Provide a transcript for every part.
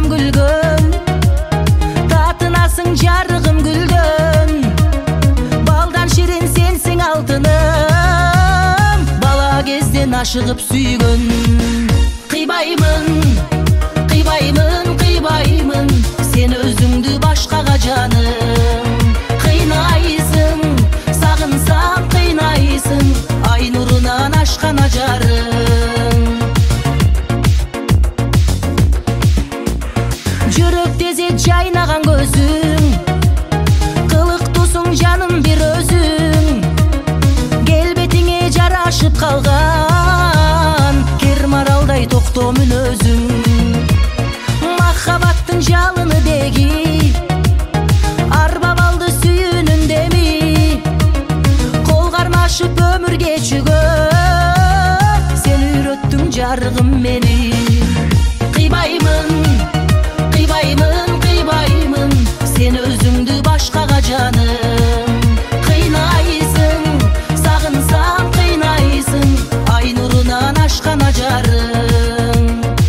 күлгөн, татынасың жарығым гүлдөн. Балдан ширин сенсің алтыным, бала кезден ашығып сүйгөн. Кыйбаймын, кыйбаймын, кыйбаймын, сен өзүңдү башкага жаным. Кыйнайсың, сагынсам кыйнайсың, ай нурунан ашкан ажарым. Жүрөк тезе жайнаган көзүң, кылыктуусуң жаным бир өзүң. Келбетиңе жарашып калган, кермаралдай токтоо мүнөзүң. Махабаттын жалыны деги, арбап алды сүйүүнүн деми. Кол кармашып өмүр кечүүгө, сен үйрөттүң жарыгым мени. Кыйбаймын, кыйбаймын, кыйбаймын, сен өзүңдү башкага жаным. Кыйнайсың, сагынсам кыйнайсың, ай нурунан ашкан ажарым.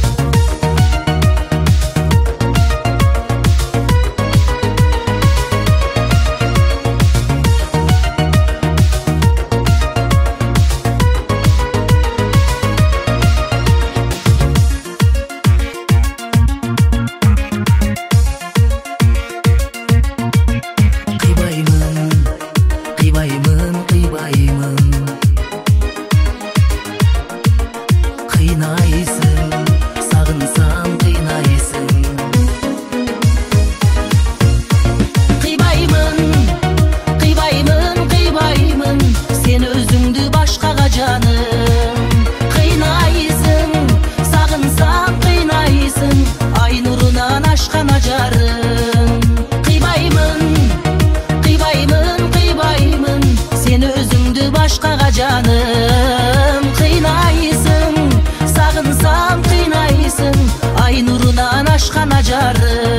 Кыйбаймын, кыйбаймын, кыйнайсың, сагынсам кыйнайсың. Кыйбаймын, кыйбаймын, кыйбаймын, сен өзүңдү башкага жаным. Кыйнайсың, сагынсам кыйнайсың, ай нурунан ашкан ажарым. Кыйбаймын, кыйбаймын, кыйбаймын, сен өзүңдү башкага жаным. Кыйнайсың, сагынсам кыйнайсың, ай нурунан ашкан ажарым.